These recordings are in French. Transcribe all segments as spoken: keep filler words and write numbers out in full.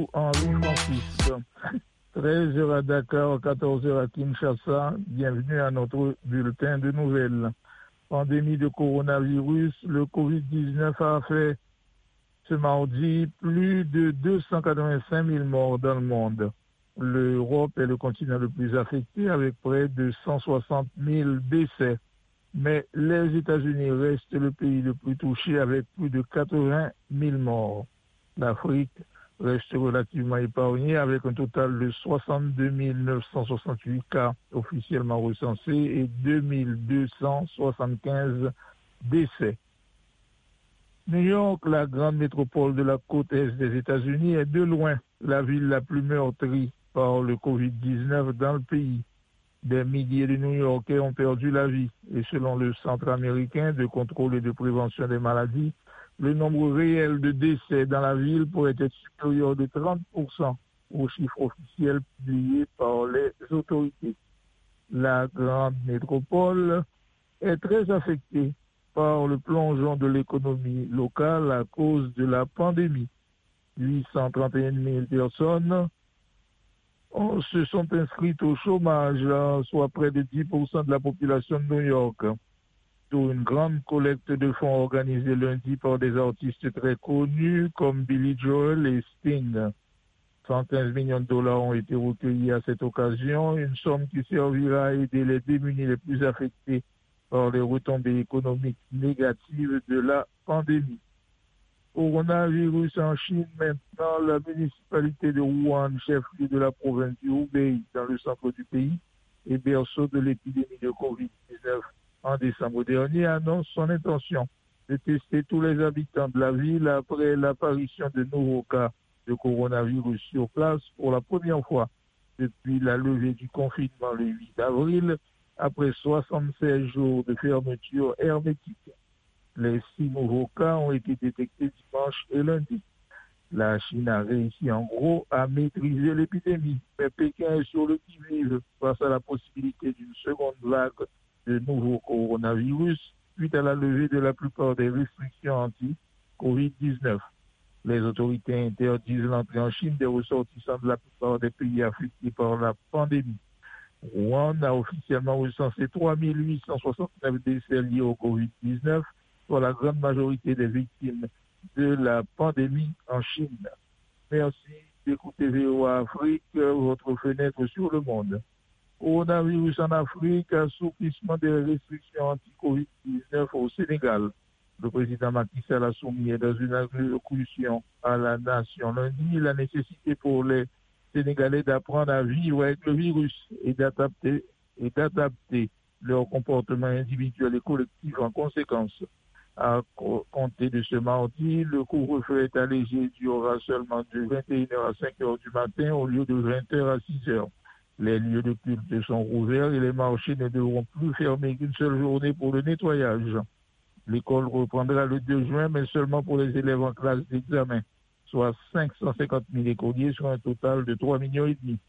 Henri Francis. treize heures à Dakar, quatorze heures à Kinshasa. Bienvenue à notre bulletin de nouvelles. Pandémie de coronavirus, le covid dix-neuf a fait ce mardi plus de deux cent quatre-vingt-cinq mille morts dans le monde. L'Europe est le continent le plus affecté avec près de cent soixante mille décès. Mais les États-Unis restent le pays le plus touché avec plus de quatre-vingt mille morts. L'Afrique reste relativement épargnée avec un total de soixante-deux mille neuf cent soixante-huit cas officiellement recensés et deux mille deux cent soixante-quinze décès. New York, la grande métropole de la côte est des États-Unis, est de loin la ville la plus meurtrie par le covid dix-neuf dans le pays. Des milliers de New-Yorkais ont perdu la vie et selon le Centre américain de contrôle et de prévention des maladies, le nombre réel de décès dans la ville pourrait être supérieur de trente pour cent aux chiffres officiels publiés par les autorités. La grande métropole est très affectée par le plongeon de l'économie locale à cause de la pandémie. huit cent trente et un mille personnes se sont inscrites au chômage, soit près de dix pour cent de la population de New York. Pour une grande collecte de fonds organisée lundi par des artistes très connus comme Billy Joel et Sting. cent quinze millions de dollars ont été recueillis à cette occasion, une somme qui servira à aider les démunis les plus affectés par les retombées économiques négatives de la pandémie. Coronavirus en Chine maintenant, la municipalité de Wuhan, chef-lieu de la province du Hubei, dans le centre du pays, et berceau de l'épidémie de covid dix-neuf en décembre dernier, annonce son intention de tester tous les habitants de la ville après l'apparition de nouveaux cas de coronavirus sur place pour la première fois depuis la levée du confinement le huit avril, après soixante-seize jours de fermeture hermétique. Les six nouveaux cas ont été détectés dimanche et lundi. La Chine a réussi en gros à maîtriser l'épidémie, mais Pékin est sur le qui-vive face à la possibilité d'une seconde vague de nouveaux coronavirus suite à la levée de la plupart des restrictions anti-covid dix-neuf. Les autorités interdisent l'entrée en Chine des ressortissants de la plupart des pays affectés par la pandémie. Wuhan a officiellement recensé trois mille huit cent soixante-neuf décès liés au covid dix-neuf, pour la grande majorité des victimes de la pandémie en Chine. Merci d'écouter V O A Afrique, votre fenêtre sur le monde. Coronavirus en Afrique, assouplissement des restrictions anti-covid dix-neuf au Sénégal. Le président Macky Sall a soumis dans une allocution à la nation lundi la nécessité pour les Sénégalais d'apprendre à vivre avec le virus et d'adapter, et d'adapter leur comportement individuel et collectif en conséquence. À compter de ce mardi, le couvre-feu est allégé et durera seulement de vingt et une heures à cinq heures du matin au lieu de vingt heures à six heures. Les lieux de culte sont rouverts et les marchés ne devront plus fermer qu'une seule journée pour le nettoyage. L'école reprendra le deux juin, mais seulement pour les élèves en classe d'examen, soit cinq cent cinquante mille écoliers sur un total de trois millions et demi.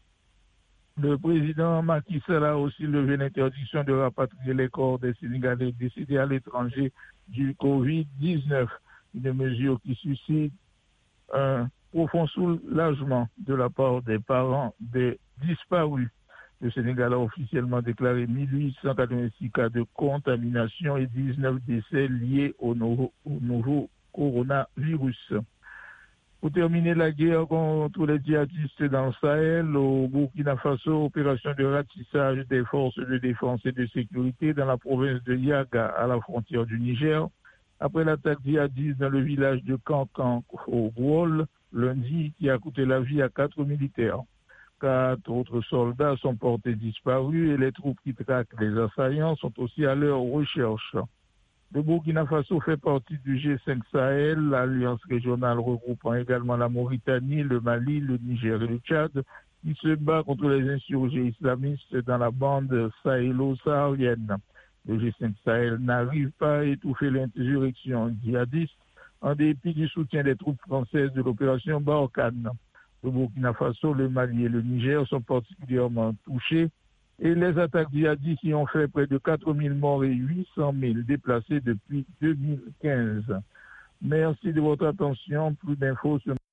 Le président Macky Sall a aussi levé l'interdiction de rapatrier les corps des Sénégalais décédés à l'étranger du covid dix-neuf, une mesure qui suscite un profond soulagement de la part des parents des disparus. Le Sénégal a officiellement déclaré mille huit cent quatre-vingt-six cas de contamination et dix-neuf décès liés au nouveau, au nouveau coronavirus. Pour terminer la guerre contre les djihadistes dans le Sahel, au Burkina Faso, opération de ratissage des forces de défense et de sécurité dans la province de Yaga, à la frontière du Niger, après l'attaque djihadiste dans le village de Kankan au Gouol, lundi, qui a coûté la vie à quatre militaires. Quatre autres soldats sont portés disparus et les troupes qui traquent les assaillants sont aussi à leur recherche. Le Burkina Faso fait partie du G cinq Sahel, l'alliance régionale regroupant également la Mauritanie, le Mali, le Niger et le Tchad, qui se bat contre les insurgés islamistes dans la bande sahélo-saharienne. Le G cinq Sahel n'arrive pas à étouffer l'insurrection djihadiste en dépit du soutien des troupes françaises de l'opération Barkhane. Le Burkina Faso, le Mali et le Niger sont particulièrement touchés et les attaques djihadistes y ont fait près de quatre mille morts et huit cent mille déplacés depuis deux mille quinze. Merci de votre attention. Plus d'infos sur